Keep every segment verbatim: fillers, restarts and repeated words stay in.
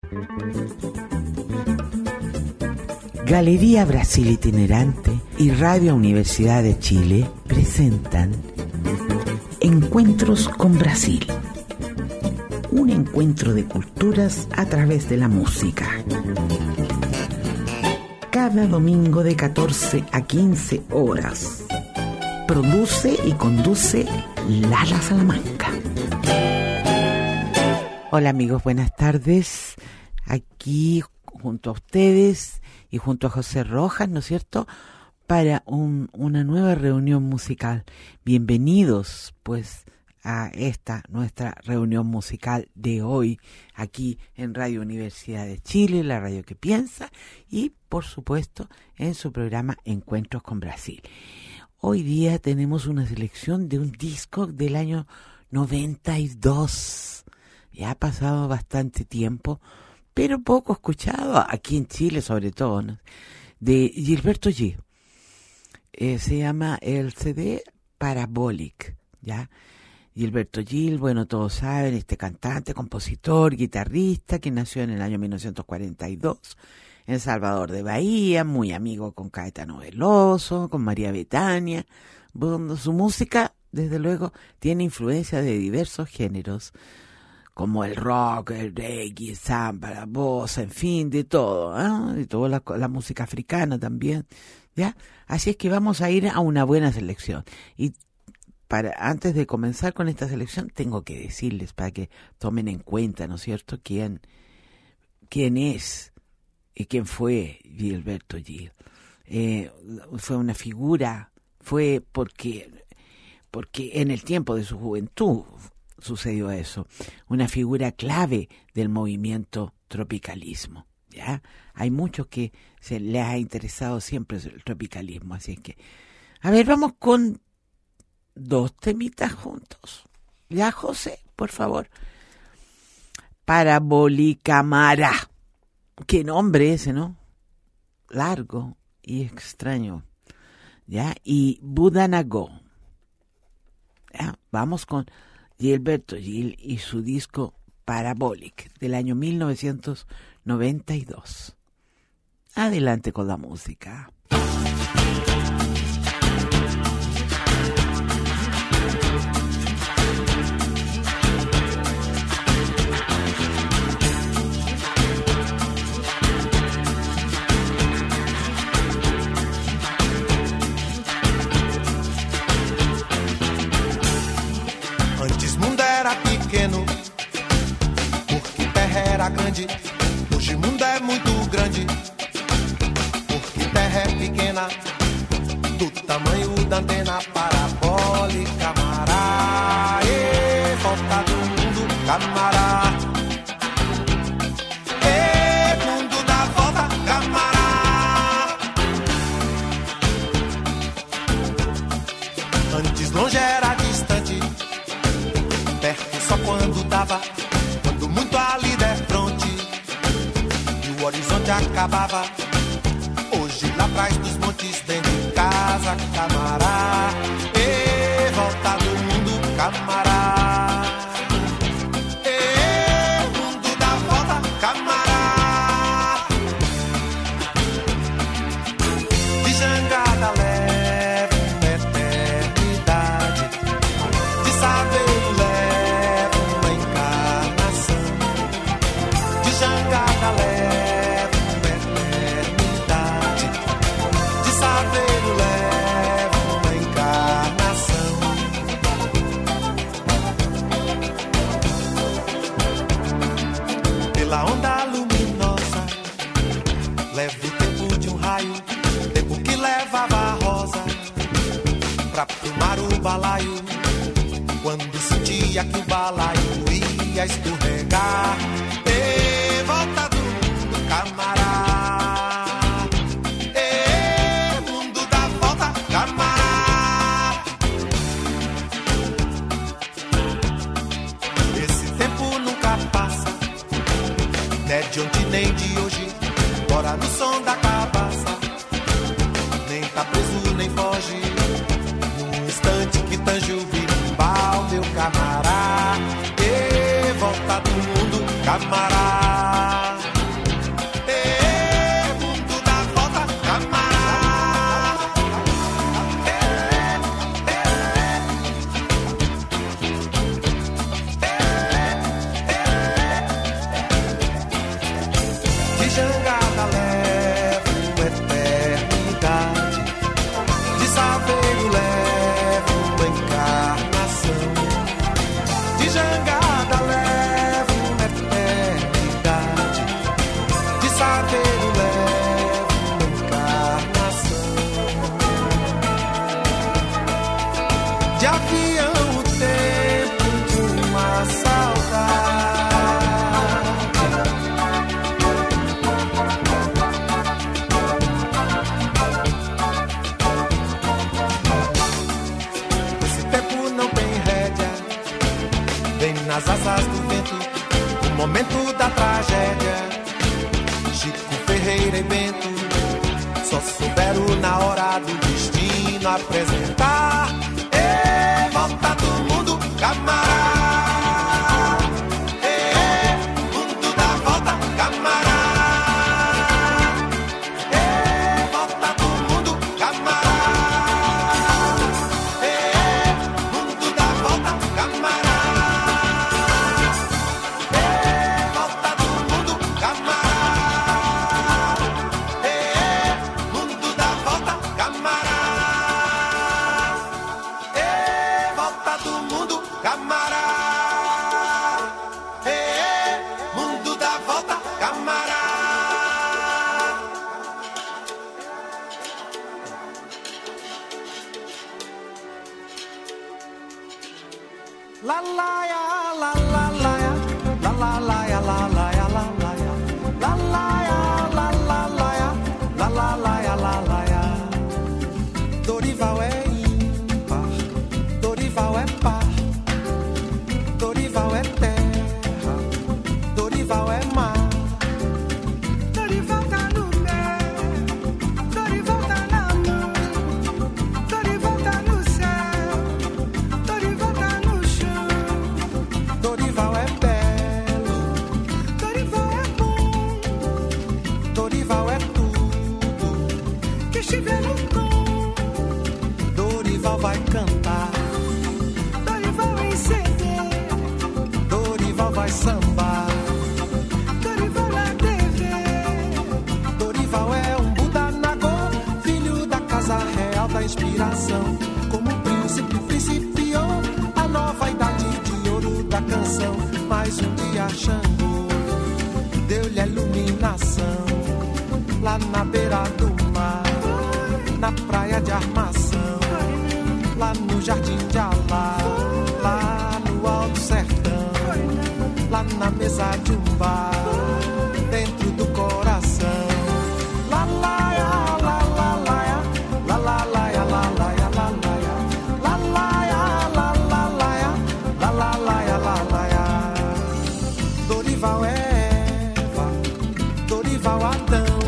Galería Brasil Itinerante y Radio Universidad de Chile presentan Encuentros con Brasil, un encuentro de culturas a través de la música. Cada domingo de catorce a quince horas. Produce y conduce Lala Salamanca. Hola amigos, buenas tardes. Aquí junto a ustedes y junto a José Rojas, ¿no es cierto?, para un, una nueva reunión musical. Bienvenidos, pues, a esta nuestra reunión musical de hoy, aquí en Radio Universidad de Chile, la radio que piensa, y, por supuesto, en su programa Encuentros con Brasil. Hoy día tenemos una selección de un disco del año noventa y dos. Ya ha pasado bastante tiempo, pero poco escuchado, aquí en Chile sobre todo, ¿no?, de Gilberto Gil. Eh, se llama el C D Parabolic, ¿ya? Gilberto Gil, bueno, todos saben, este cantante, compositor, guitarrista, que nació en el año mil novecientos cuarenta y dos en Salvador de Bahía, muy amigo con Caetano Veloso, con María Bethânia. Bueno, su música, desde luego, tiene influencia de diversos géneros, como el rock, el reggae, el samba, la bossa, en fin, de todo, ¿eh? De toda la, la música africana también, ¿ya? Así es que vamos a ir a una buena selección. Y para antes de comenzar con esta selección, tengo que decirles, para que tomen en cuenta, ¿no es cierto?, quién, quién es y quién fue Gilberto Gil. Eh, fue una figura, fue porque, porque en el tiempo de su juventud sucedió eso, una figura clave del movimiento tropicalismo, ¿ya? Hay muchos que se les ha interesado siempre el tropicalismo, así es que, a ver, vamos con dos temitas juntos, ¿ya, José? Por favor. Parabolicamara, qué nombre ese, ¿no? Largo y extraño, ¿ya? Y Budanago, ¿ya? Vamos con Gilberto Gil y su disco Parabolic del año mil novecientos noventa y dos. Adelante con la música. Grande, hoje o mundo é muito grande, porque terra é pequena, do tamanho da antena parabólica, camará, e volta do mundo, camará, e mundo da volta, camará. Antes longe era distante, perto só quando dava, quando muito ali der o horizonte acabava. Hoje lá atrás dos montes, dentro de casa, camará, e volta do mundo, camará, e mundo da volta, camará. De jangada leva uma eternidade, de saber leva uma encarnação, de jangada leva pra tomar o balaio, quando sentia que o balaio ia escorregar, e volta do mundo, camará, e mundo da volta, camará. Esse tempo nunca passa, né de ontem nem de hoje, bora no som da cabaça, nem tá preso nem foge. Que tange o birimbau, meu camará, e volta do mundo, camará. jangada leva uma eternidade, de saveiro leva uma encarnação, de jangada leva uma eternidade, de saveiro leva uma encarnação, de avião o tempo de uma saudade. Nas asas do vento, o momento da tragédia. Chico, Ferreira e Bento só souberam na hora do destino apresentar. Ê, volta do mundo, camarada. Ê, mundo da volta, camarada. Ê, volta do mundo, camarada. Ê, mundo da volta, camarada. La la ya, la la la ya, la la la ya, la la ya, la la ya, la la ya, la la la ya, la la la ya, la la ya. Dorival é ímpar, Dorival é par, Dorival é terra, Dorival é mar. Dorival tá no pé, Dorival tá na mão, Dorival tá no céu, Dorival tá no chão. Dorival é belo, Dorival é bom, Dorival é tudo que estiver no tom. Dorival vai cantar, Dorival em C D, Dorival vai sambar, Dorival na T V. Dorival é um Buda Nagô, filho da casa real da inspiração. Como príncipe principiou a nova idade de ouro da canção. Mas um dia Xangô deu-lhe a iluminação, lá na beira do mar, na praia de Armação, lá no jardim de Alá, lá no alto sertão, lá na mesa de um bar, dentro do coração. La la ya, la la la ya, la la la ya, la la ya, la la ya, la la ya, la la la ya, la la la ya, la la ya. Dorival é Eva, Dorival Adão,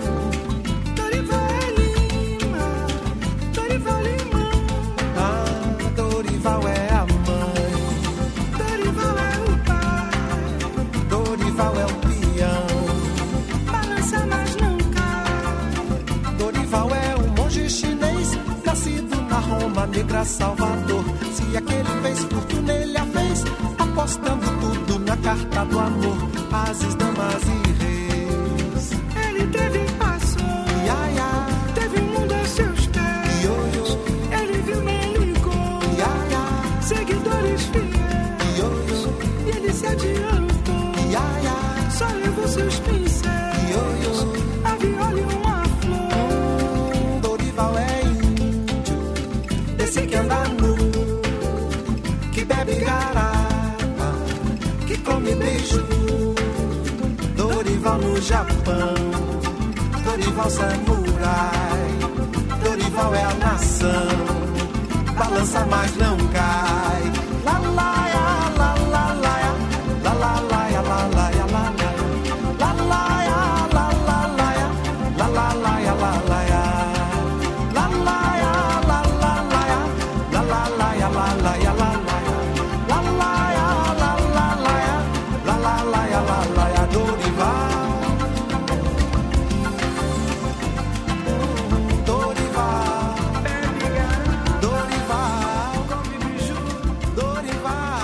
Dorival é Lima, Dorival Limão, ah, Dorival é a mãe, Dorival é o pai. Dorival é o peão, Balança mas não cai. Dorival é um monge chinês, nascido na Roma negra Salvador. Se aquele fez fortuna ele a fez, apostando tudo na carta do amor. Ases, damas e reis, Ele teve e passou, ia, ia, teve o mundo aos seus pés. ioiô, Ele viu, nem ligou, ia, ia, seguidores fiéis. ioiô, E ele se adiantou, ia, ia, só levou seus pincéis, ioiô. a viola e uma flor. Dorival é índio, desse que anda nu, que bebe garapa, que come beiju. Dorival no Japão, Dorival samurai, Dorival é a nação, balança mas não cai. La la ya, la la la ya, la la la ya, la la ya, la la ya, la la ya, la la la ya, la la la ya, la la ya, la la ya, la la la ya, la la la ya, la la ya, la la ya, la la ya, la la la ya, la la la ya, la la ya. Dorival, Dorival, Dorival, come biju, Dorival.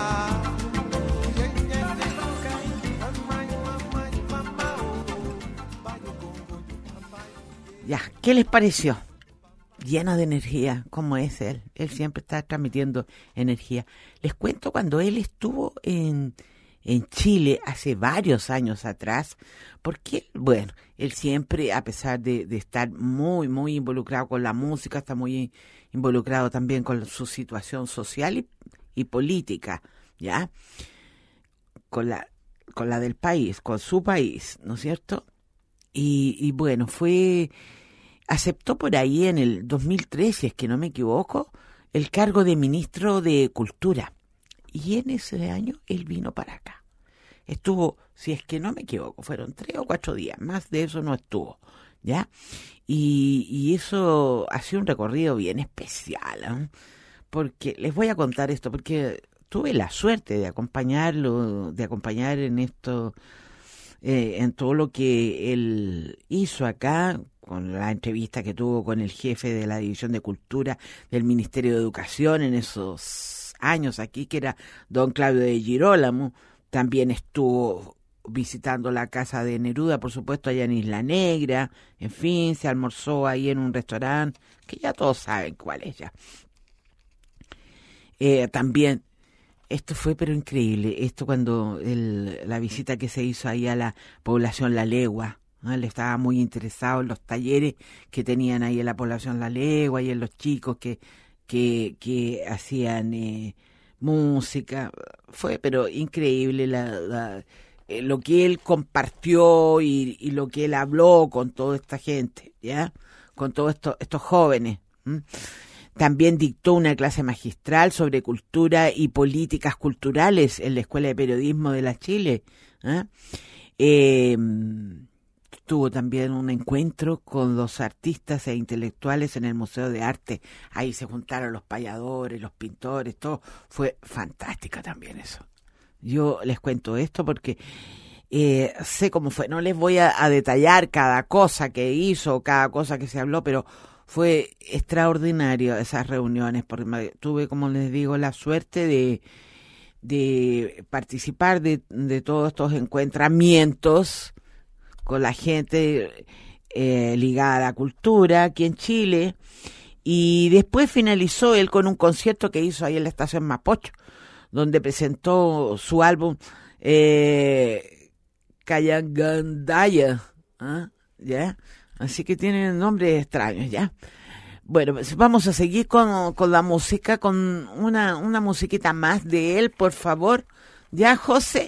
Ya, ¿qué les pareció? Lleno de energía, como es él. Él siempre está transmitiendo energía. Les cuento cuando él estuvo en, en Chile hace varios años atrás, porque, bueno, él siempre, a pesar de, de estar muy, muy involucrado con la música, está muy involucrado también con su situación social y, y política, ¿ya? Con la, con la del país, con su país, ¿no es cierto? Y, y bueno, fue... aceptó por ahí en el dos mil tres, si es que no me equivoco, el cargo de ministro de Cultura. Y en ese año él vino para acá. Estuvo, si es que no me equivoco, fueron tres o cuatro días, más de eso no estuvo, ¿ya? Y, y eso ha sido un recorrido bien especial, ¿eh? Porque les voy a contar esto, porque tuve la suerte de acompañarlo, de acompañar en esto, eh, en todo lo que él hizo acá, con la entrevista que tuvo con el jefe de la División de Cultura del Ministerio de Educación en esos años aquí, que era don Claudio de Girolamo. También estuvo visitando la casa de Neruda, por supuesto, allá en Isla Negra. En fin, se almorzó ahí en un restaurante, que ya todos saben cuál es ya. Eh, también, esto fue pero increíble, esto cuando el, la visita que se hizo ahí a la población La Legua, ¿no? Él estaba muy interesado en los talleres que tenían ahí en la población La Legua y en los chicos que, que, que hacían eh, música. Fue pero increíble la, la, eh, lo que él compartió y, y lo que él habló con toda esta gente, ¿ya? Con todos estos, estos jóvenes. ¿m? También dictó una clase magistral sobre cultura y políticas culturales en la Escuela de Periodismo de la Chile. ¿eh? Eh, tuvo también un encuentro con los artistas e intelectuales en el Museo de Arte. Ahí se juntaron los payadores, los pintores, todo. Fue fantástica también eso. Yo les cuento esto porque eh, sé cómo fue. No les voy a, a detallar cada cosa que hizo, cada cosa que se habló, pero fue extraordinario esas reuniones, porque me, tuve, como les digo, la suerte de, de participar de, de todos estos encuentramientos con la gente eh, ligada a la cultura aquí en Chile, y después finalizó él con un concierto que hizo ahí en la estación Mapocho, donde presentó su álbum eh, Cayangandaya, ¿eh? ¿ya? Así que tienen nombres extraños, ¿ya? Bueno, pues vamos a seguir con, con la música, con una, una musiquita más de él, por favor. Ya, José,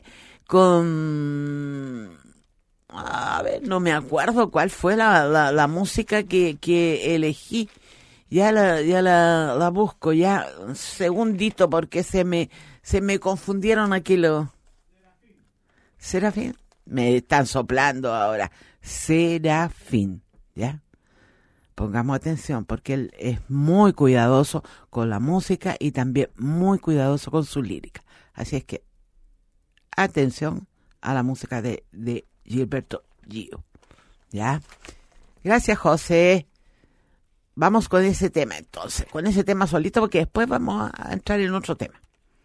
con... A ver, no me acuerdo cuál fue la, la, la música que, que elegí. Ya la, ya la, la busco, ya. Un segundito, porque se me, se me confundieron aquí los... ¿Serafín? Me están soplando ahora. Serafín, ¿ya? Pongamos atención porque él es muy cuidadoso con la música y también muy cuidadoso con su lírica. Así es que atención a la música de, de Gilberto Gil, ¿ya? Gracias, José. Vamos con ese tema entonces, con ese tema solito, porque después vamos a entrar en otro tema.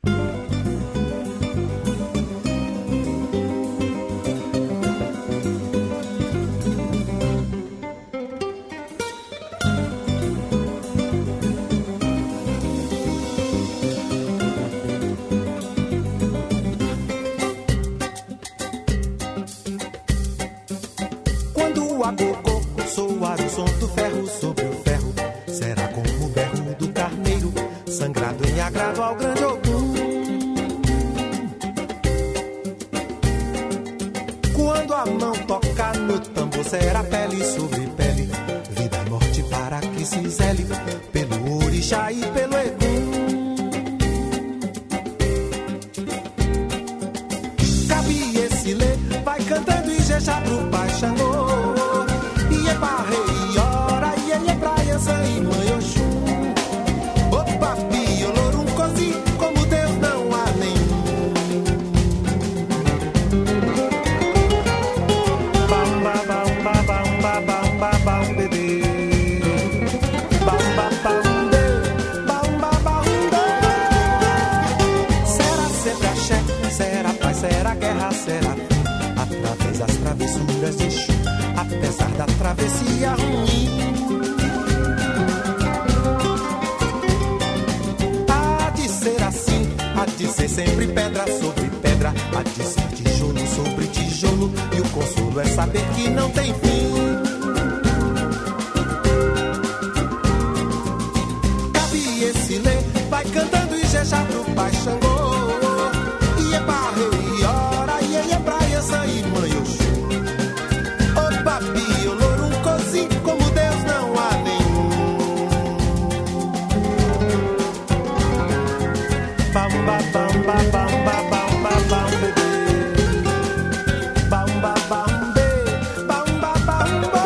Agogô, soar o som do ferro sobre o ferro. Será como o berro do carneiro, sangrado em agrado ao grande Ogum. Quando a mão tocar no tambor, será pele sobre pele, vida e morte para que se zele, pelo orixá e pelo Egum. Cabe esse lê, vai cantando e jeja pro Pai Xangô. Será guerra, será fim, através das travessuras de Exu, apesar da travessia ruim. sempre pedra sobre pedra, a dizer tijolo sobre tijolo, e o consolo é saber que não tem fim. Cabe esse lê, vai cantando e jeja pro pai Xangô, e é barre, e ora, e é praia, e mãe Oxum. Ô papi, olor, um cozi, como Deus não há nenhum. Bam, bam, bam, bam, bam, bam, bam, bam, bebê. Bam, bam, bam, bê. Bam, bam, bam, bam.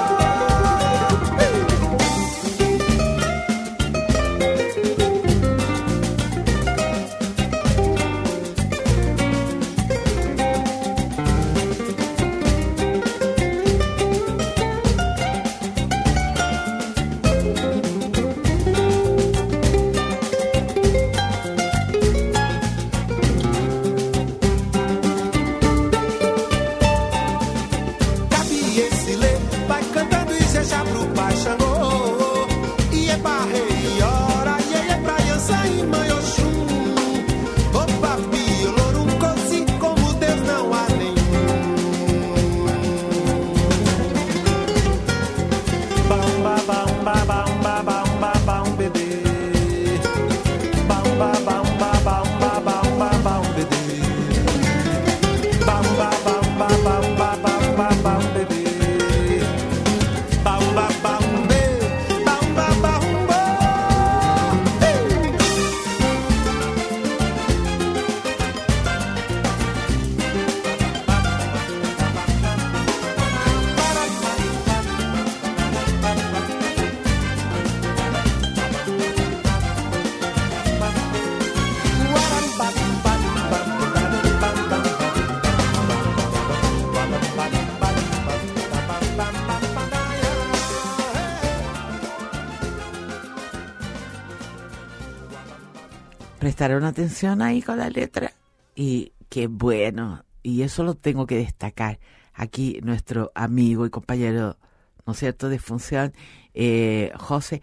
Prestaron atención ahí con la letra y qué bueno, y eso lo tengo que destacar. Aquí nuestro amigo y compañero, ¿no es cierto?, de función, eh, José,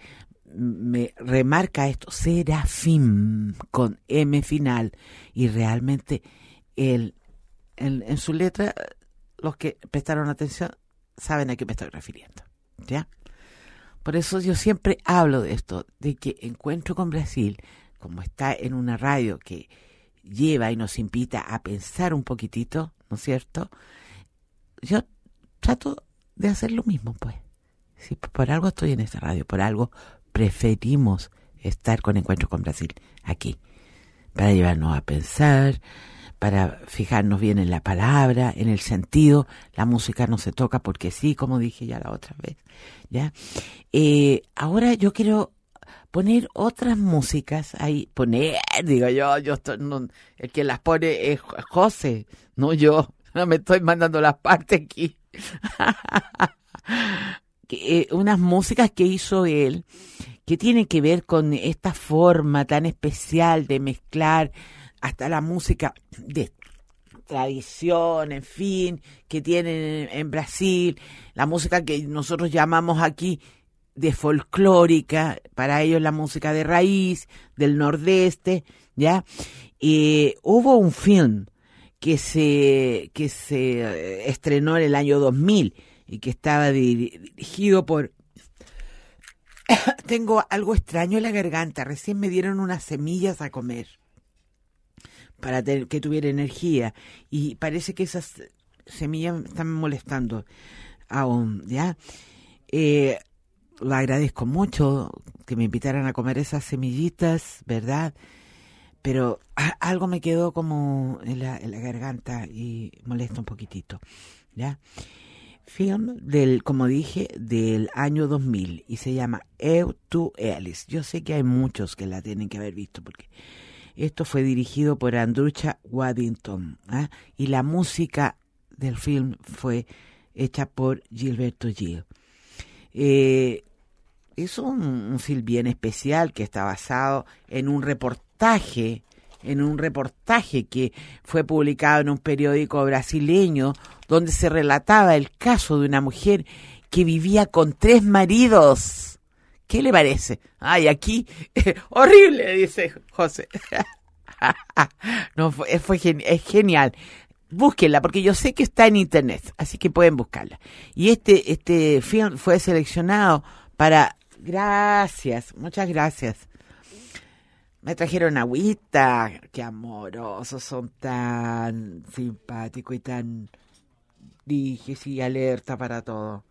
me remarca esto, Serafín, con M final, y realmente él, en, en su letra, los que prestaron atención saben a qué me estoy refiriendo, ¿ya? Por eso yo siempre hablo de esto, de que Encuentro con Brasil, como está en una radio que lleva y nos invita a pensar un poquitito, ¿no es cierto?, yo trato de hacer lo mismo, pues. Si por algo estoy en esta radio, por algo preferimos estar con Encuentro con Brasil aquí, para llevarnos a pensar, para fijarnos bien en la palabra, en el sentido. La música no se toca porque sí, como dije ya la otra vez, ¿ya? Eh, ahora yo quiero poner otras músicas ahí, poner, digo yo, yo estoy, no, el que las pone es José, no yo, no me estoy mandando las partes aquí. que, eh, unas músicas que hizo él, que tienen que ver con esta forma tan especial de mezclar hasta la música de tradición, en fin, que tienen en Brasil, la música que nosotros llamamos aquí de folclórica, para ellos la música de raíz, del nordeste, ¿ya? Y hubo un film que se, que se estrenó en el año dos mil y que estaba dirigido por... Tengo algo extraño en la garganta, recién me dieron unas semillas a comer para tener, que tuviera energía, y parece que esas semillas me están molestando aún, ¿ya? Eh... Lo agradezco mucho que me invitaran a comer esas semillitas, ¿verdad? Pero a- algo me quedó como en la, en la garganta y molesta un poquitito, ¿ya? Film del, como dije, del año dos mil, y se llama Eu, tu, eles. Yo sé que hay muchos que la tienen que haber visto porque esto fue dirigido por Andrucha Waddington, ¿eh? Y la música del film fue hecha por Gilberto Gil. Eh, es un, un film bien especial que está basado en un reportaje, en un reportaje que fue publicado en un periódico brasileño donde se relataba el caso de una mujer que vivía con tres maridos. ¿Qué le parece? Ay, aquí, eh, horrible, dice José. no, fue, fue geni- es genial. Búsquenla, porque yo sé que está en internet, así que pueden buscarla. Y este, este film fue seleccionado para... Gracias, muchas gracias. Me trajeron agüita, qué amorosos, son tan simpáticos y tan... Dije, sí, alerta para todo.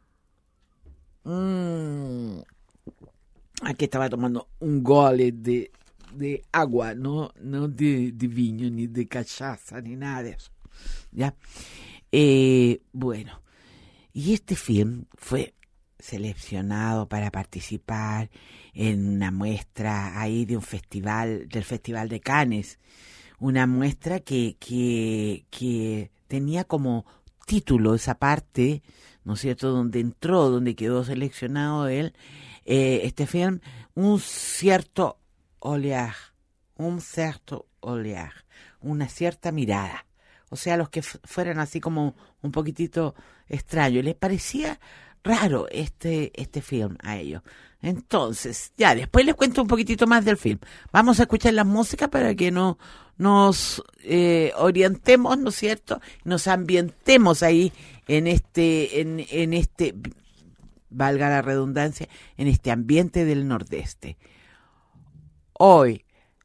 Mm. Aquí estaba tomando un gole de, de agua, no, no de, de vino, ni de cachaza, ni nada de eso. ¿Ya? Eh, bueno, y este film fue seleccionado para participar en una muestra ahí de un festival, del Festival de Cannes. Una muestra que, que, que tenía como título esa parte, ¿no es cierto?, donde entró, donde quedó seleccionado él, eh, este film, un cierto oleaje, un cierto oleaje, una cierta mirada. O sea, los que f- fueran así como un poquitito extraños, les parecía raro este, este film a ellos. Entonces, ya, después les cuento un poquitito más del film. Vamos a escuchar la música para que no nos eh, orientemos, ¿no es cierto? Nos ambientemos ahí en este, en, en este, valga la redundancia, en este ambiente del Nordeste. Oi,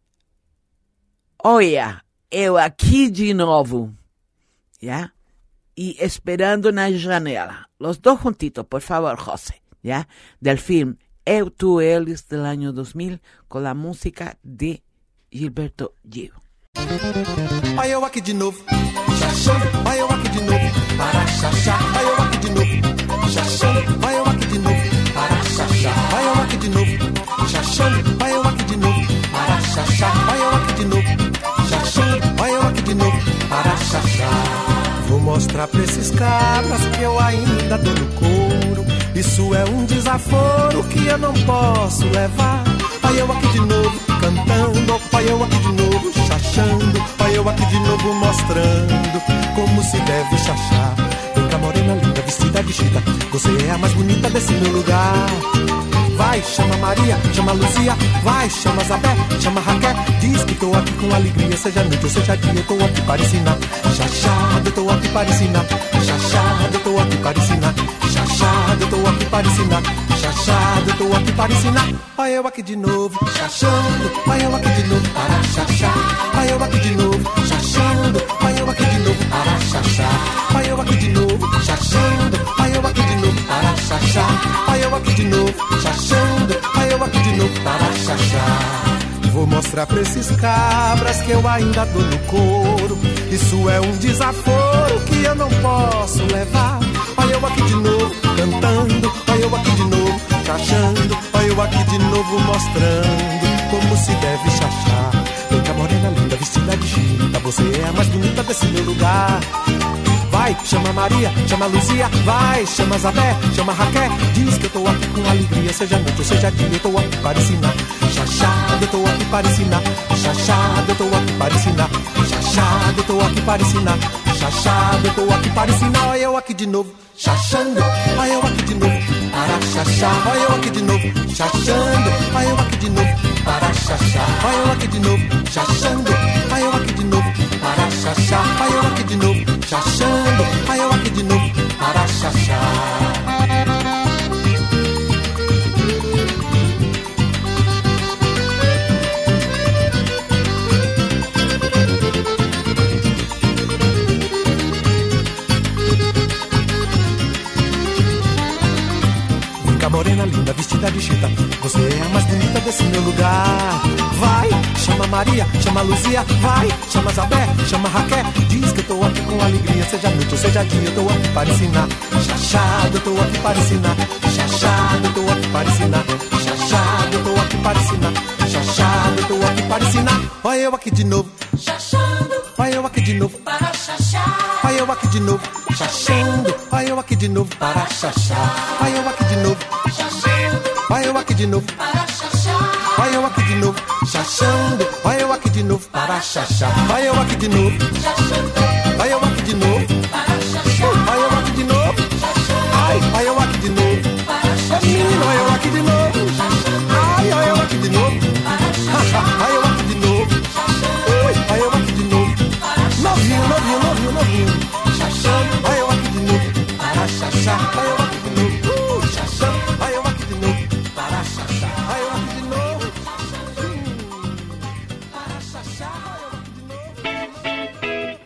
olha, eu aqui de novo, ¿ya? Y esperando na janela. Los dos juntitos, por favor, José, ¿ya? Del film Eu, Tu, Eles, del año dos mil, con la música de Gilberto Gil. Olha eu aqui de novo, chachando. Olha eu aqui de novo, para chachar. Olha eu aqui de novo, chachando. Olha eu aqui de novo, para chachar. Olha eu aqui de novo, chachando. Olha eu aqui de novo, para chachar. Olha eu aqui de novo, chachando. Olha eu aqui de novo, para chachar. Vou mostrar pra esses cabras que eu ainda dou no couro. Isso é um desaforo que eu não posso levar. Olha eu aqui de novo, cantando. Olha eu aqui de novo, chachando. Olha eu aqui de novo, mostrando como se deve chachar. Vem cá, morena linda, vestida de chita, você é a mais bonita desse meu lugar. Vai, chama Maria, chama Luzia. Vai, chama Zabé, chama Raquel. Diz que tô aqui com alegria, seja noite ou seja dia, eu tô aqui para ensinar. Chachado, eu tô aqui para ensinar. Chachado, eu tô aqui para ensinar. Chachado, eu tô aqui para ensinar. Chachado, eu tô aqui para ensinar. Olha eu aqui de novo, chachando. Olha eu aqui de novo, para chachar. Olha eu aqui de novo, chachando. Olha eu aqui de novo, para chachar. Olha eu aqui de novo, chachando. Olha eu aqui de novo, para chachar. Olha eu aqui de novo, chachando. Olha eu aqui de novo, para chachar. Vou mostrar pra esses cabras que eu ainda dou no couro. Isso é um desaforo que eu não posso levar. Olha eu aqui de novo, cantando. Olha eu aqui de novo, chachando. Olha eu aqui de novo, mostrando como se deve chachar. Vem cá, morena linda, vestida de chita, você é a mais bonita desse meu lugar. Vai, chama Maria, chama Luzia. Vai, chama Zabé, chama Raquel. Diz que eu tô aqui com alegria, seja noite ou seja dia, eu tô aqui para ensinar. Chachado, eu tô aqui para ensinar. Chachado, eu tô aqui para ensinar. Chachado, eu tô aqui para ensinar. Chachado, eu tô aqui para ensinar. Olha eu aqui de novo, chachando. Olha eu aqui de novo, para chachar. Olha eu aqui de novo, chachando. Olha eu aqui de novo, para chachar. Olha eu aqui de novo, chachando. Olha eu aqui de novo, para chachar. Olha eu aqui de novo, chachando. Olha eu aqui de novo, para chachar. Morena linda, vestida de chita, você é a mais bonita desse meu lugar. Vai, chama Maria, chama Luzia. Vai, chama Zabé, chama Raquel. Diz que eu tô aqui com alegria, seja noite ou seja dia, eu tô aqui para ensinar. Chachado, eu tô aqui para ensinar. Chachado, eu tô aqui para ensinar. Chachado, eu tô aqui para ensinar. Chachado, eu tô aqui para ensinar. Olha eu aqui de novo, chachando. Olha eu aqui de novo, para chachar. Olha eu aqui de novo, chachando. Olha eu aqui de novo, para chachar. Olha eu aqui de novo, chachando. Olha eu aqui de novo, para chachar. Olha eu aqui de novo, chachando. Olha eu aqui de novo, para chachar. Olha eu aqui de novo, chachando. Olha eu aqui de novo, para chachar. Olha eu aqui de novo, chachando. Ai, olha eu aqui de novo, para chachar. Menino, olha eu aqui de novo, chachando. Ai, olha eu aqui de novo, para chachar. Olha eu aqui de novo, chachando. xaxá, vai eu aqui de novo. Uh, xaxá, vai eu aqui de novo. Para xaxá, vai eu aqui de novo. Para xaxá, vai eu aqui de novo.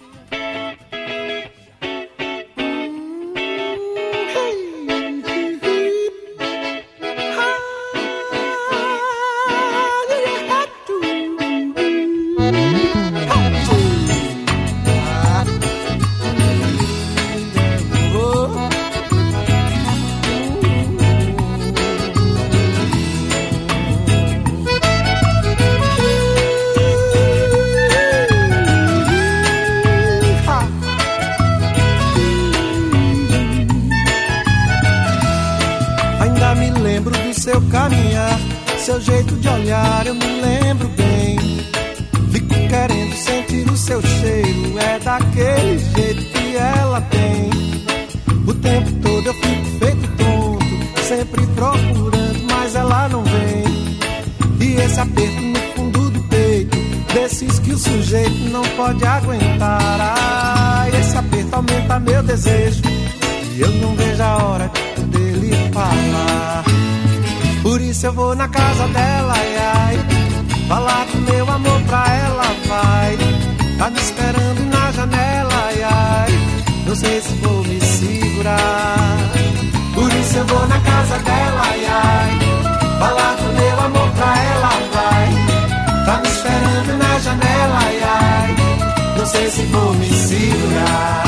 Ainda me lembro do seu caminhar, seu jeito de olhar, eu me lembro bem. Fico querendo sentir o seu cheiro, é daquele jeito que ela tem. O tempo todo eu fico feito tonto, sempre procurando, mas ela não vem. E esse aperto no fundo do peito, desses que o sujeito não pode aguentar. Ah, esse aperto aumenta meu desejo, e eu não vejo a hora de poder lhe falar. Por isso eu vou na casa dela, ai, ai, falar do meu amor pra ela, vai. Tá me esperando na janela, ai, ai, não sei se vou me segurar. Por isso eu vou na casa dela, ai, ai, falar do meu amor pra ela, vai. Tá me esperando na janela, ai, ai, não sei se vou me segurar.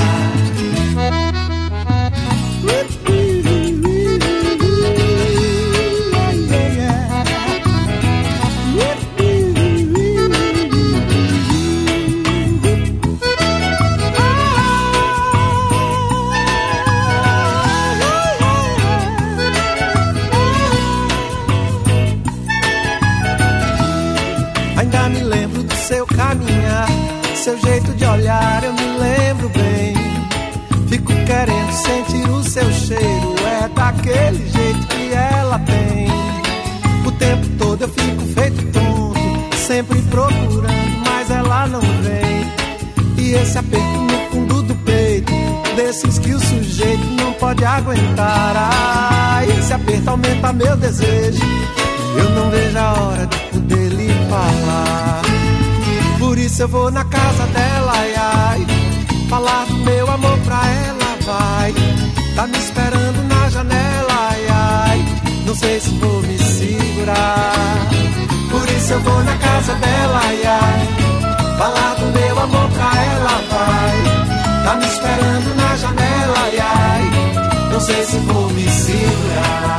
Ainda me lembro do seu caminhar, seu jeito de olhar, eu me lembro bem. Fico querendo sentir o seu cheiro, é daquele jeito que ela tem. O tempo todo eu fico feito tonto, sempre procurando, mas ela não vem. E esse aperto no fundo do peito, desses que o sujeito não pode aguentar. Ah, esse aperto aumenta meu desejo, eu não vejo a hora de poder lhe falar. Por isso eu vou na casa dela, ai, ai, falar do meu amor pra ela, vai. Tá me esperando na janela, ai, ai, não sei se vou me segurar. Por isso eu vou na casa dela, ai, ai, falar do meu amor pra ela, vai. Tá me esperando na janela, ai, ai, não sei se vou me segurar.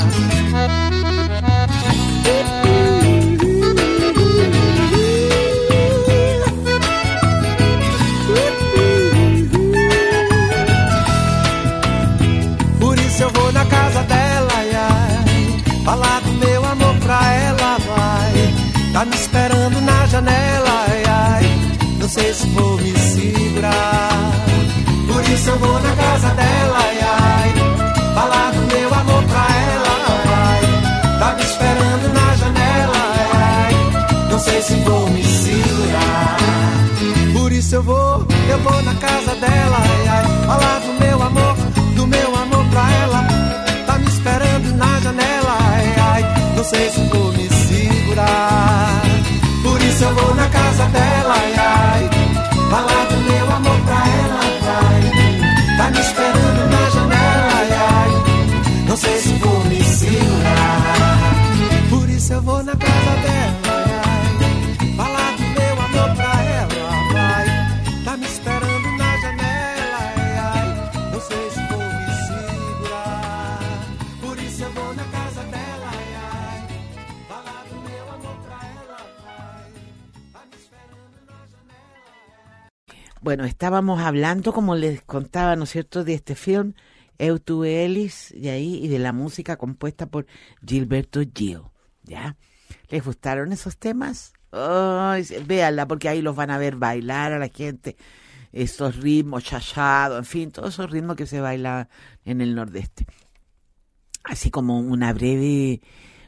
Eu vou na casa dela, ai, ai, falar do meu amor pra ela, vai. Tá me esperando na janela, ai, ai, não sei se vou me segurar. Por isso eu vou na casa dela, ai, ai, falar do meu amor pra ela, vai. Tá me esperando na janela, ai, ai, não sei se vou me segurar. Por isso eu vou, eu vou na casa dela, ai, ai, falar do meu amor, do meu amor pra ela. Tá me esperando na janela, ai, ai, não sei se vou me segurar. Por isso eu vou na casa dela, ai, ai, falar do meu amor pra ela, vai. Tá me esperando na janela, ai, ai, não sei se vou me segurar. Por isso eu vou na casa dela, ai, ai, falar do meu amor pra ela, vai. Tá me esperando na janela, ai, ai, não sei se vou me segurar. Por isso eu vou na casa dela, ai, ai, falar do meu amor pra ela, vai. Tá me esperando na janela. Bueno, estábamos hablando, como les contaba, ¿no es cierto?, de este film, Eu, tú, Ellis, y ahí, y de la música compuesta por Gilberto Gil, ¿ya? ¿Les gustaron esos temas? Oh, véanla, porque ahí los van a ver bailar a la gente, esos ritmos chachados, en fin, todos esos ritmos que se bailan en el nordeste. Así como una breve,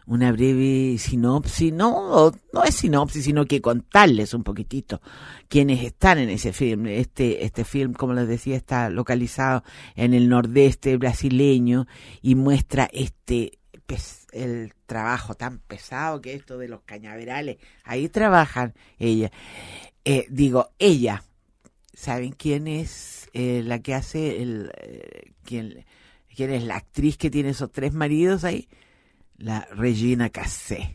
una breve sinopsis, no, no es sinopsis, sino que contarles un poquitito quienes están en ese film. Este, este film, como les decía, está localizado en el nordeste brasileño y muestra este el trabajo tan pesado que esto de los cañaverales. Ahí trabajan ella. Eh, digo, ella. ¿Saben quién es eh, la que hace el eh, quién, quién es la actriz que tiene esos tres maridos ahí? La Regina Casé.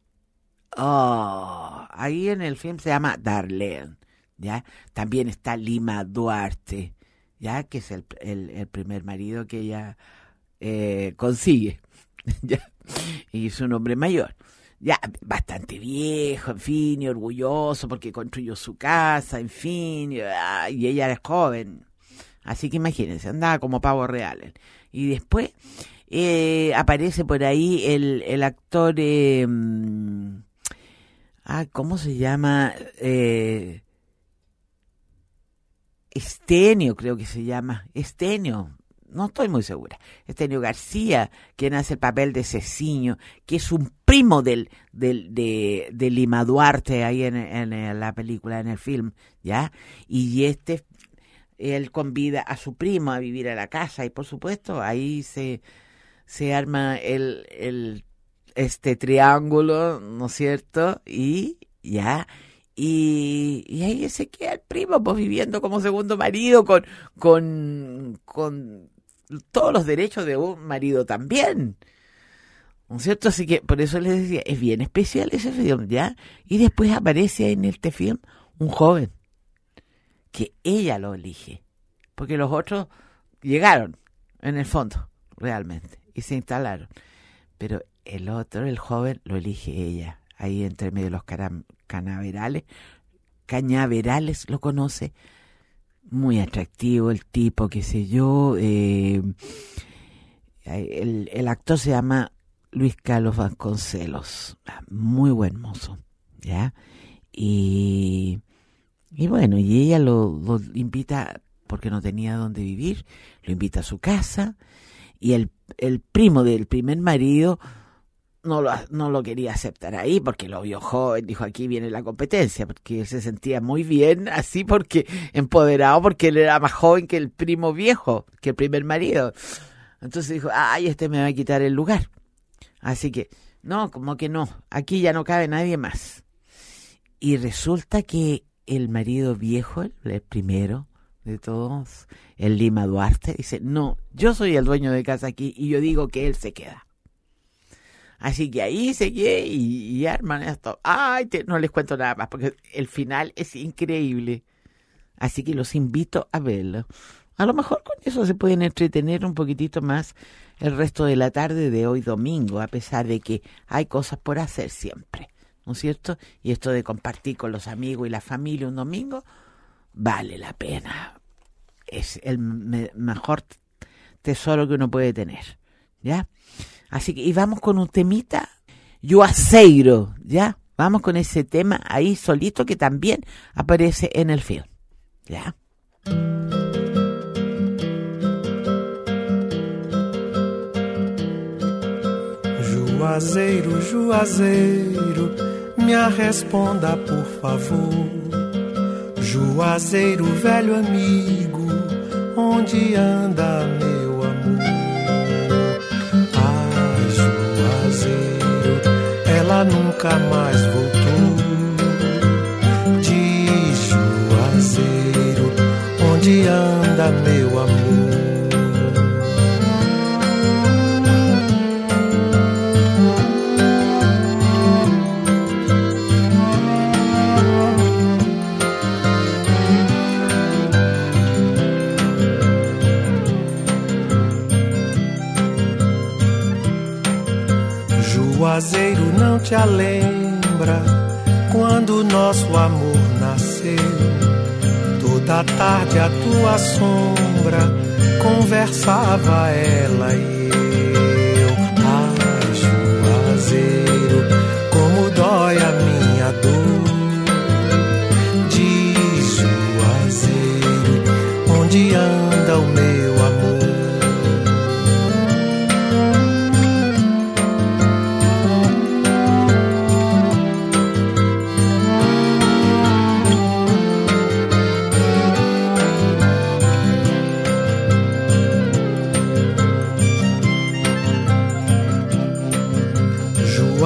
Oh, ahí en el film se llama Darlene, ¿ya? También está Lima Duarte, ¿ya? Que es el, el, el primer marido que ella eh, consigue, ¿ya? Y es un hombre mayor. Ya, bastante viejo, en fin, y orgulloso porque construyó su casa, en fin, y, y ella era joven. Así que imagínense, andaba como pavo real. Y después eh, aparece por ahí el, el actor, eh, ah, ¿cómo se llama? Eh, Estenio, creo que se llama, Estenio. No estoy muy segura. Estenio García, quien hace el papel de Ceciño, que es un primo del, del de, de Lima Duarte ahí en, en la película, en el film, ¿ya? Y este, él convida a su primo a vivir a la casa y por supuesto ahí se, se arma el, el este triángulo, ¿no es cierto? Y ya... Y, y ahí se queda el primo, pues viviendo como segundo marido, con, con, con todos los derechos de un marido también, ¿no es cierto? Así que por eso les decía, es bien especial ese film, ¿ya? Y después aparece en este film un joven, que ella lo elige, porque los otros llegaron, en el fondo, realmente, y se instalaron. Pero el otro, el joven, lo elige ella. Ahí entre medio de los caram- canaverales, cañaverales, lo conoce, muy atractivo el tipo, qué sé yo, eh, el, el actor se llama Luis Carlos Vasconcelos, muy buen mozo, ¿ya? Y, y bueno, y ella lo, lo invita, porque no tenía dónde vivir, lo invita a su casa, y el, el primo del primer marido No lo, no lo quería aceptar ahí porque lo vio joven, dijo aquí viene la competencia, porque él se sentía muy bien así, porque empoderado, porque él era más joven que el primo viejo, que el primer marido. Entonces dijo, ay, este me va a quitar el lugar. Así que, no, como que no, aquí ya no cabe nadie más. Y resulta que el marido viejo, el, el primero de todos, el Lima Duarte, dice, no, yo soy el dueño de casa aquí y yo digo que él se queda. Así que ahí seguí y, y arman esto. Ay, te, no les cuento nada más porque el final es increíble. Así que los invito a verlo. A lo mejor con eso se pueden entretener un poquitito más el resto de la tarde de hoy domingo, a pesar de que hay cosas por hacer siempre, ¿no es cierto? Y esto de compartir con los amigos y la familia un domingo vale la pena. Es el me- mejor tesoro que uno puede tener, ¿ya? Así que, y vamos con un temita, Juazeiro, ¿ya? Vamos con ese tema ahí solito que también aparece en el film, ¿ya? Juazeiro, Juazeiro, me responda por favor. Juazeiro, velho amigo, onde anda meu amor? Ela nunca mais voltou. De Juazeiro, onde anda meu amor? Juazeiro, não te lembra quando nosso amor nasceu? Toda tarde a tua sombra conversava ela e eu. Ai, Juazeiro, como dói a minha dor. Diz, Juazeiro, onde anda o meu amor?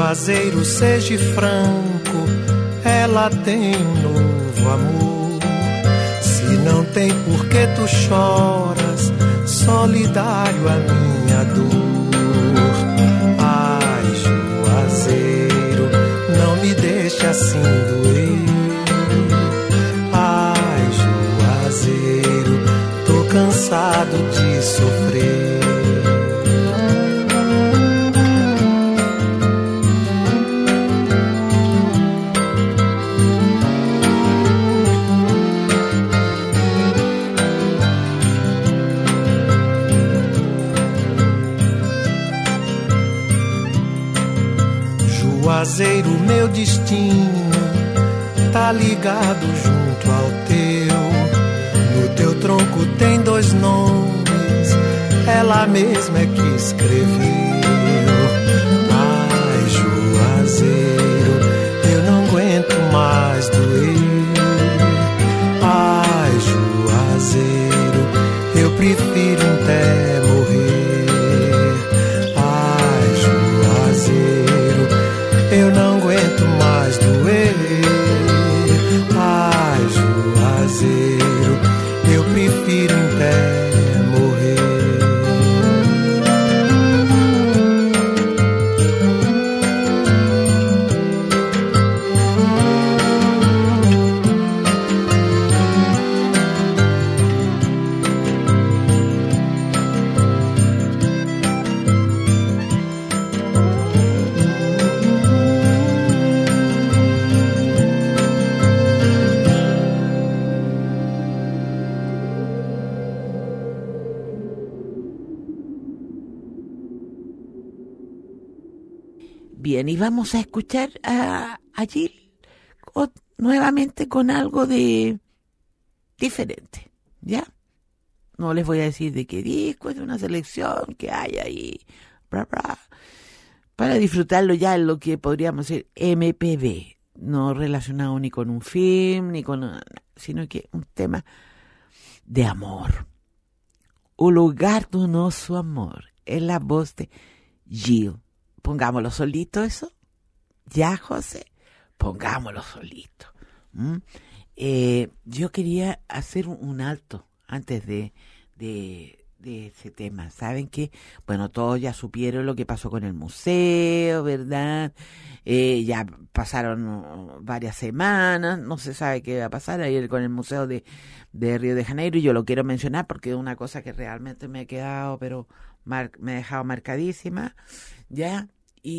Juazeiro, seja franco, ela tem um novo amor. Se não tem por que tu choras, solidário a minha dor. Ai, Juazeiro, não me deixe assim doer. Ai, Juazeiro, tô cansado de sofrer. Juazeiro, meu destino tá ligado junto ao teu. No teu tronco tem dois nomes, ela mesma é que escreveu. Ai, Juazeiro, eu não aguento mais doer. Ai, Juazeiro, eu prefiro até morrer. Ai, Juazeiro, eu não aguento mais doer. Ai, Juazeiro, eu prefiro até morrer. Bien, y vamos a escuchar a, a Jill o, nuevamente con algo de diferente, ¿ya? No les voy a decir de qué disco, es de una selección que hay ahí, bla, bla, para disfrutarlo ya en lo que podríamos decir M P B, no relacionado ni con un film, ni con nada, sino que un tema de amor. O lugar do nosso amor, es la voz de Jill. Pongámoslo solito eso. ¿Ya, José? Pongámoslo solito. ¿Mm? Eh, yo quería hacer un, un alto antes de, de, de ese tema. ¿Saben qué? Bueno, todos ya supieron lo que pasó con el museo, ¿verdad? Eh, ya pasaron varias semanas, no se sabe qué va a pasar ayer con el museo de, de Río de Janeiro, y yo lo quiero mencionar porque es una cosa que realmente me ha quedado, pero mar, me ha dejado marcadísima, ¿ya?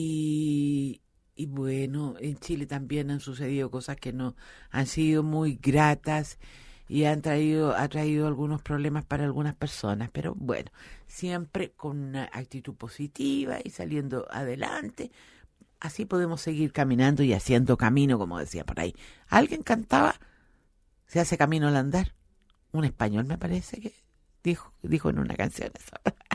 Y, y bueno, en Chile también han sucedido cosas que no han sido muy gratas y han traído, ha traído algunos problemas para algunas personas, pero bueno, siempre con una actitud positiva y saliendo adelante, así podemos seguir caminando y haciendo camino, como decía por ahí. Alguien cantaba, se hace camino al andar, un español me parece que dijo, dijo en una canción eso.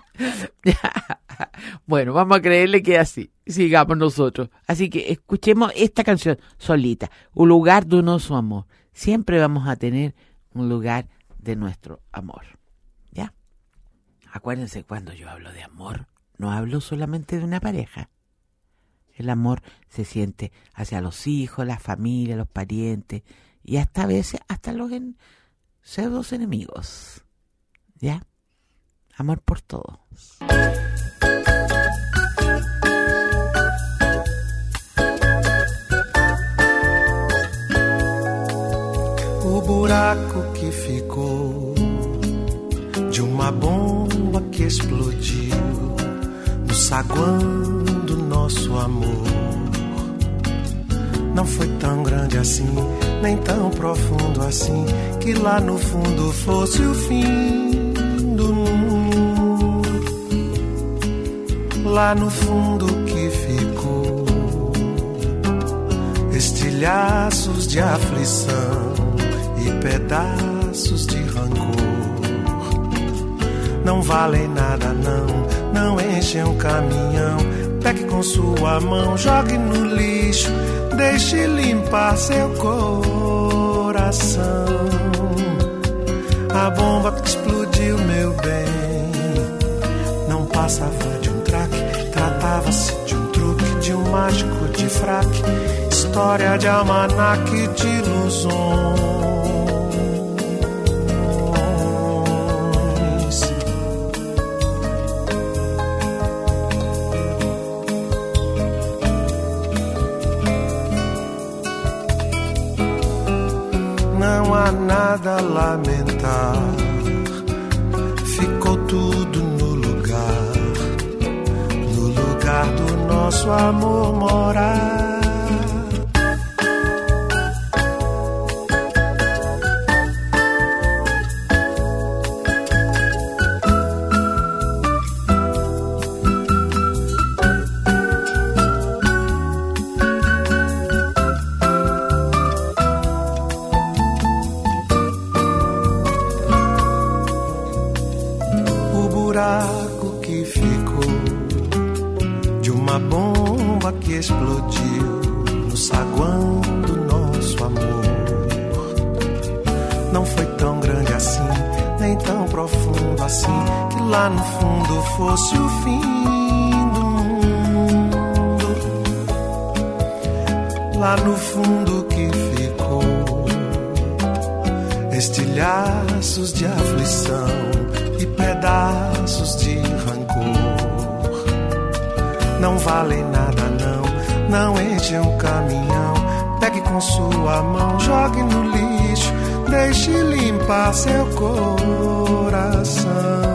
Bueno, vamos a creerle que es así. Sigamos nosotros. Así que escuchemos esta canción solita. Un lugar de nuestro amor. Siempre vamos a tener un lugar de nuestro amor. ¿Ya? Acuérdense, cuando yo hablo de amor, no hablo solamente de una pareja. El amor se siente hacia los hijos, la familia, los parientes y hasta a veces hasta los en, pseudos enemigos. ¿Ya? Amor por todos. O buraco que ficou de uma bomba que explodiu no saguão do nosso amor não foi tão grande assim, nem tão profundo assim, que lá no fundo fosse o fim do mundo. Lá no fundo que ficou estilhaços de aflição e pedaços de rancor. Não valem nada não, não enchem um caminhão. Pegue com sua mão, jogue no lixo, deixe limpar seu coração. A bomba que explodiu, meu bem, não passava de um traque, tratava-se de um truque, de um mágico de fraque, história de almanaque de ilusões. Não há nada a lamentar, ficou tudo no lugar, no lugar do nosso amor morar. Explodiu no saguão do nosso amor. Não foi tão grande assim, nem tão profundo assim, que lá no fundo fosse o fim do mundo. Lá no fundo que ficou estilhaços de aflição e pedaços de rancor. Não valem nada não, não enche um caminhão. Pegue com sua mão, jogue no lixo, deixe limpar seu coração.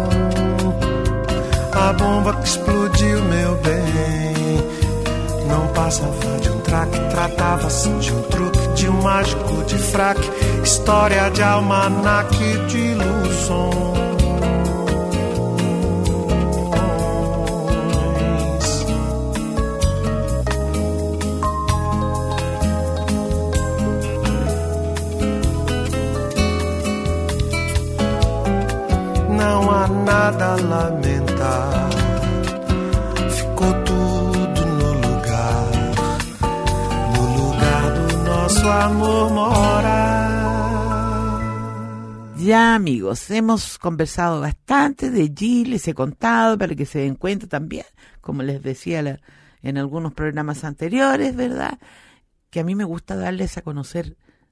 A bomba que explodiu, meu bem, não passava de um traque, tratava-se de um truque, de um mágico de fraque, história de almanaque de ilusões. Nada a lamentar, ficou tudo no lugar, no lugar do nosso amor morar. Ya, amigos, hemos conversado bastante de Gil, les he contado para que se den cuenta también, como les decía la, en algunos programas anteriores, ¿verdad? Que a mí me gusta darles a conocer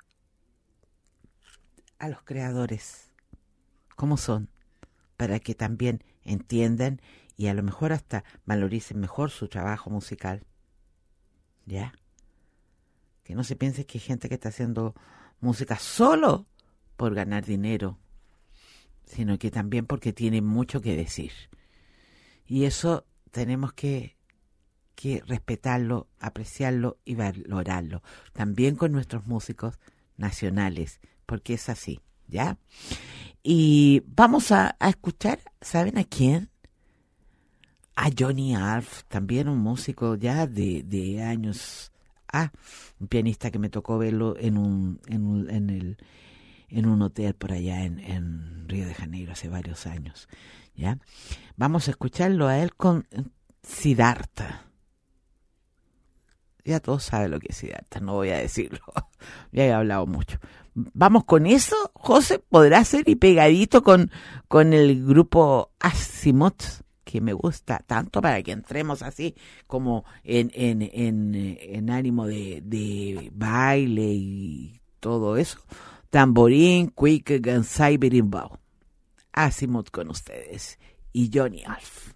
a los creadores, cómo son, para que también entiendan y a lo mejor hasta valoricen mejor su trabajo musical. ¿Ya? Que no se piense que hay gente que está haciendo música solo por ganar dinero, sino que también porque tiene mucho que decir. Y eso tenemos que, que respetarlo, apreciarlo y valorarlo. También con nuestros músicos nacionales, porque es así, ¿ya? Y vamos a, a escuchar, ¿saben a quién? A Johnny Alf, también un músico ya de, de años. Ah, un pianista que me tocó verlo en un, en un, en el, en un hotel por allá en, en Río de Janeiro hace varios años, ¿ya? Vamos a escucharlo a él con Siddhartha. Ya todos saben lo que es Siddhartha, no voy a decirlo, ya he hablado mucho. Vamos con eso, José, podrá ser y pegadito con, con el grupo Azimuth, que me gusta tanto para que entremos así como en, en, en, en ánimo de, de baile y todo eso. Tamborín, Quick, Gansai, Berimbau. Azimuth con ustedes y Johnny Alf.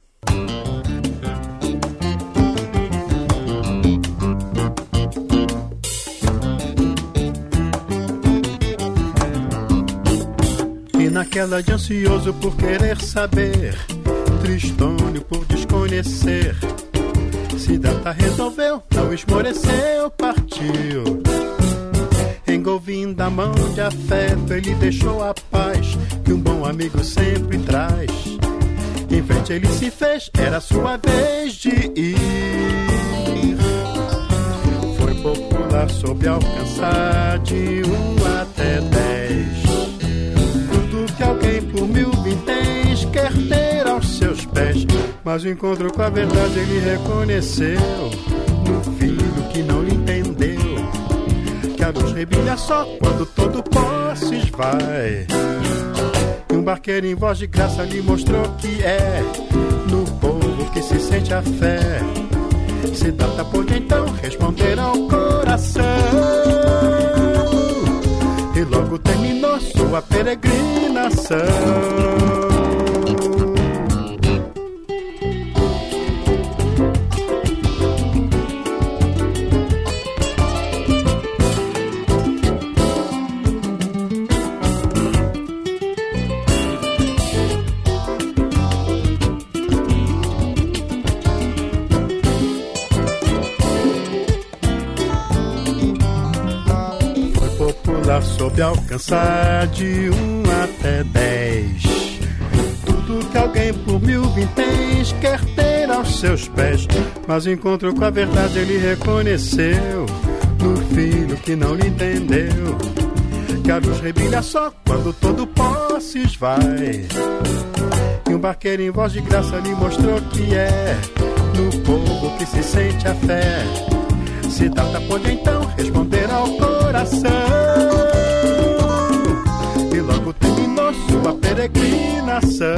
Naquela de ansioso por querer saber, Tristônio por desconhecer, Siddhartha resolveu, não esmoreceu, partiu. Em Govinda, mão de afeto, ele deixou a paz que um bom amigo sempre traz. Em frente ele se fez, era sua vez de ir. Foi popular, soube alcançar de um até dez. Que alguém por mil vinténs quer ter aos seus pés. Mas o encontro com a verdade ele reconheceu no filho que não lhe entendeu, que a luz rebrilha só quando todo posse esvai. E um barqueiro em voz de graça lhe mostrou que é no povo que se sente a fé. Siddhartha pôde então responder ao coração. E logo terminou sua peregrinação. Soube alcançar de um até dez. Tudo que alguém por mil vinténs quer ter aos seus pés. Mas o encontro com a verdade ele reconheceu no filho que não lhe entendeu. Que a luz rebrilha só quando todo pó se esvai. E um barqueiro em voz de graça lhe mostrou que é no povo que se sente a fé. Siddhartha pôde então responder ao coração. E logo terminou sua peregrinação.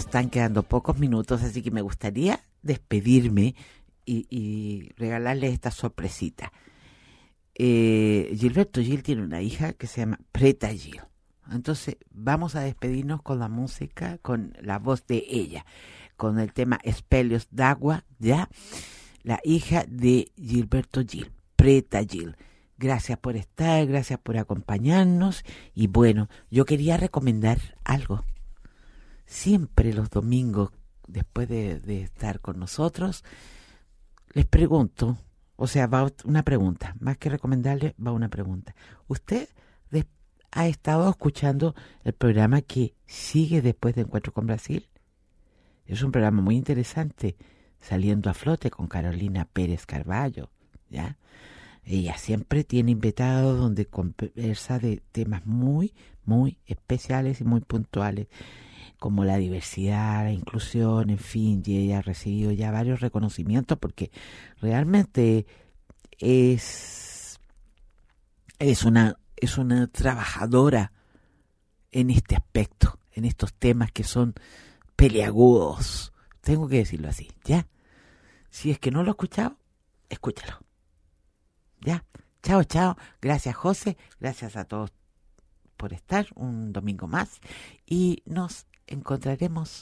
están quedando pocos minutos, así que me gustaría despedirme y, y regalarles esta sorpresita. Eh, Gilberto Gil tiene una hija que se llama Preta Gil. Entonces vamos a despedirnos con la música, con la voz de ella, con el tema Espelhos d'Agua, ya, la hija de Gilberto Gil, Preta Gil. Gracias por estar, gracias por acompañarnos. Y bueno, yo quería recomendar algo. Siempre los domingos, después de, de estar con nosotros, les pregunto, o sea, va una pregunta, más que recomendarles, va una pregunta. ¿Usted de, ha estado escuchando el programa que sigue después de Encuentro con Brasil? Es un programa muy interesante, Saliendo a Flote con Carolina Pérez Carballo, ¿ya? Ella siempre tiene invitados donde conversa de temas muy, muy especiales y muy puntuales, como la diversidad, la inclusión, en fin, y ella ha recibido ya varios reconocimientos porque realmente es, es una, es una trabajadora en este aspecto, en estos temas que son peliagudos. Tengo que decirlo así, ¿ya? Si es que no lo he escuchado, escúchalo. Ya, chao, chao. Gracias, José. Gracias a todos por estar un domingo más. Y nos encontraremos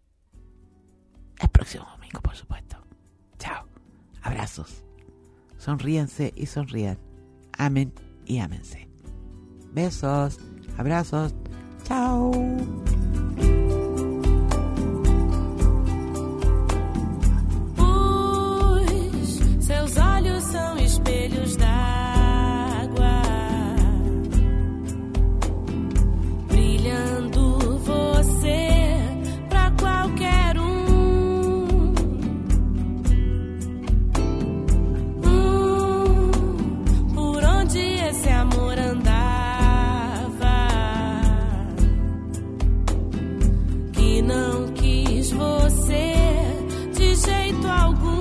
el próximo domingo, por supuesto. Chao. Abrazos. Sonríense y sonrían. Amen y ámense. Besos. Abrazos. Chao. Seus olhos são espelhos d'água, brilhando você pra qualquer um. Hum, por onde esse amor andava, que não quis você de jeito algum.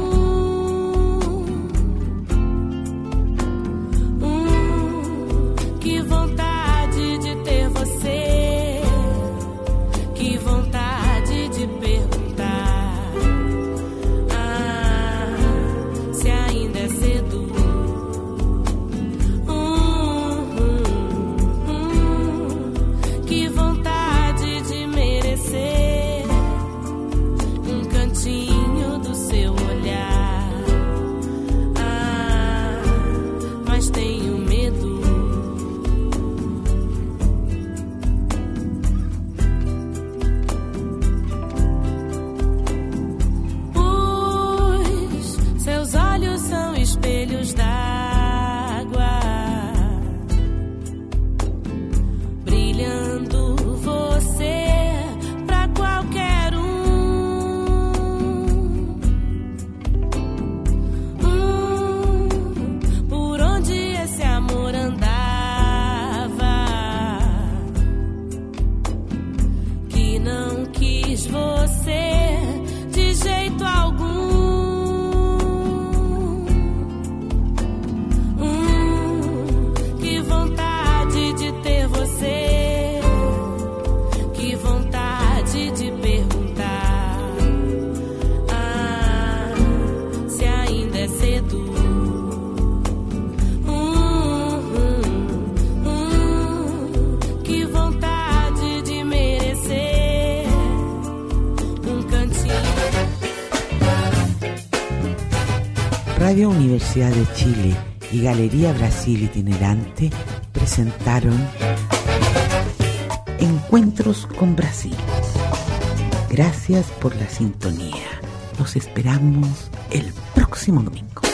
Radio Universidad de Chile y Galería Brasil Itinerante presentaron Encuentros con Brasil. Gracias por la sintonía. Los esperamos el próximo domingo.